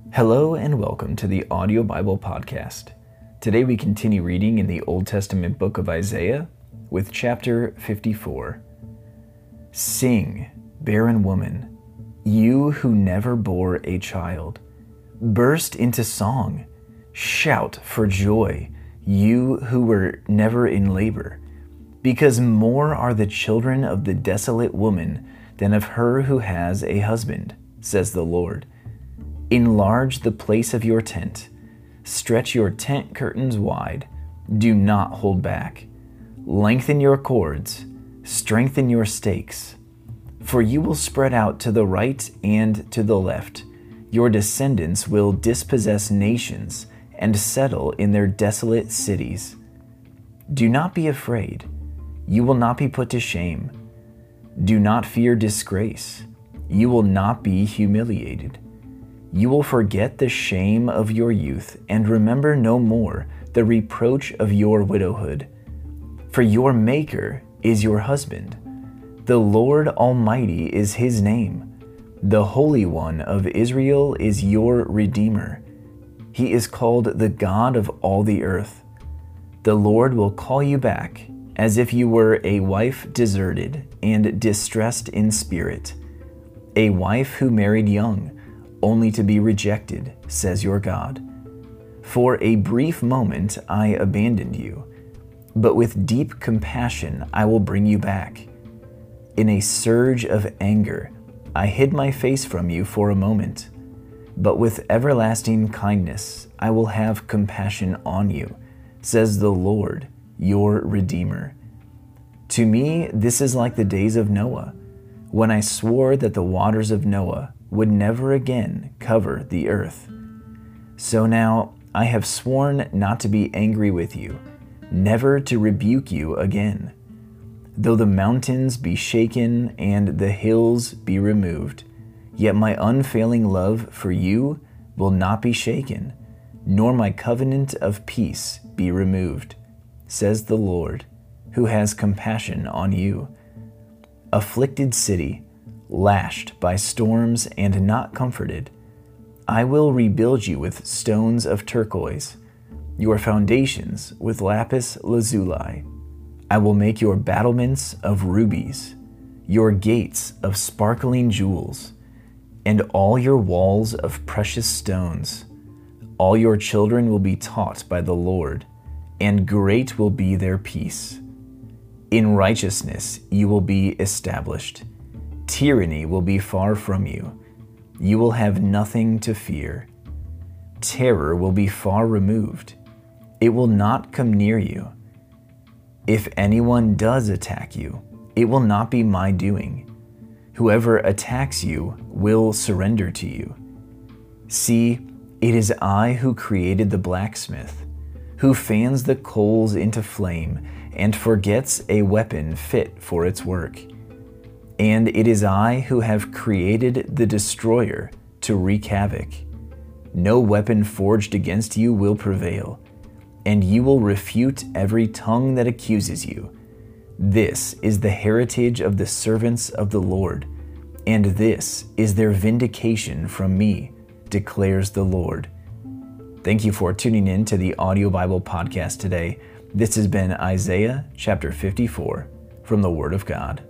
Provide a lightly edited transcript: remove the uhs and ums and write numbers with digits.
Hello and welcome to the Audio Bible Podcast. Today we continue reading in the Old Testament book of Isaiah with chapter 54. Sing, barren woman, you who never bore a child. Burst into song, shout for joy, you who were never in labor, because more are the children of the desolate woman than of her who has a husband, says the Lord. Enlarge the place of your tent. Stretch your tent curtains wide. Do not hold back. Lengthen your cords. Strengthen your stakes. For you will spread out to the right and to the left. Your descendants will dispossess nations and settle in their desolate cities. Do not be afraid. You will not be put to shame. Do not fear disgrace. You will not be humiliated. You will forget the shame of your youth and remember no more the reproach of your widowhood. For your Maker is your husband. The Lord Almighty is his name. The Holy One of Israel is your Redeemer. He is called the God of all the earth. The Lord will call you back as if you were a wife deserted and distressed in spirit, a wife who married young, only to be rejected, says your God. For a brief moment I abandoned you, but with deep compassion I will bring you back. In a surge of anger, I hid my face from you for a moment, but with everlasting kindness I will have compassion on you, says the Lord, your Redeemer. To me, this is like the days of Noah, when I swore that the waters of Noah would never again cover the earth. So now I have sworn not to be angry with you, never to rebuke you again. Though the mountains be shaken and the hills be removed, yet my unfailing love for you will not be shaken, nor my covenant of peace be removed, says the Lord, who has compassion on you. Afflicted city, lashed by storms and not comforted, I will rebuild you with stones of turquoise, your foundations with lapis lazuli. I will make your battlements of rubies, your gates of sparkling jewels, and all your walls of precious stones. All your children will be taught by the Lord, and great will be their peace. In righteousness you will be established. Tyranny will be far from you. You will have nothing to fear. Terror will be far removed. It will not come near you. If anyone does attack you, it will not be my doing. Whoever attacks you will surrender to you. See, it is I who created the blacksmith, who fans the coals into flame and forgets a weapon fit for its work. And it is I who have created the destroyer to wreak havoc. No weapon forged against you will prevail, and you will refute every tongue that accuses you. This is the heritage of the servants of the Lord, and this is their vindication from me, declares the Lord. Thank you for tuning in to the Audio Bible Podcast today. This has been Isaiah chapter 54 from the Word of God.